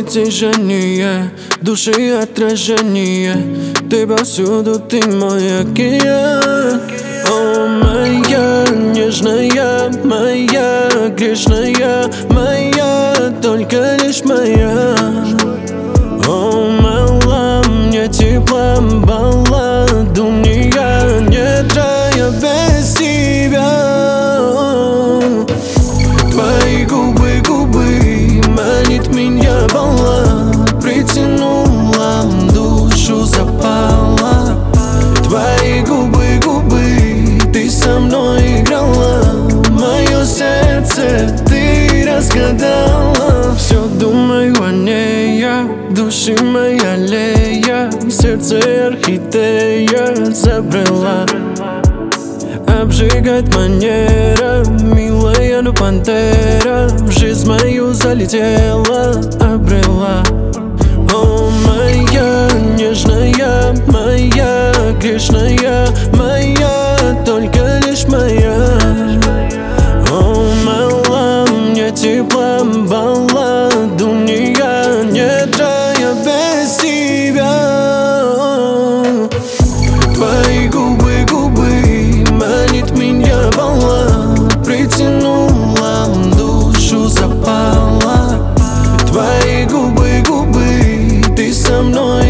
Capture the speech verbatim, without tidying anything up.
притяжение, души отражение. Ты повсюду, ты мой океан. О, моя нежная, моя грешная, моя, только лишь моя. О, мало мне тепла, балладу мне нет рая без тебя. Твои губы, губы, манит меня баллад, притянула, душу запала. Твои губы, губы, ты со мной играла, мое сердце ты разгадала. Все думаю о ней я, души моя аллея, сердце орхидея забрала. Обжигать манера, милая, ну пантера, в жизнь мою залетела, обрела. О, моя нежная, моя грешная, моя, только лишь моя. О, мало мне тепла, балладу мне нет рая без тебя. Твои губы, губы, манит меня баллад, притянула, душу запала. Твои губы, губы, ты со мной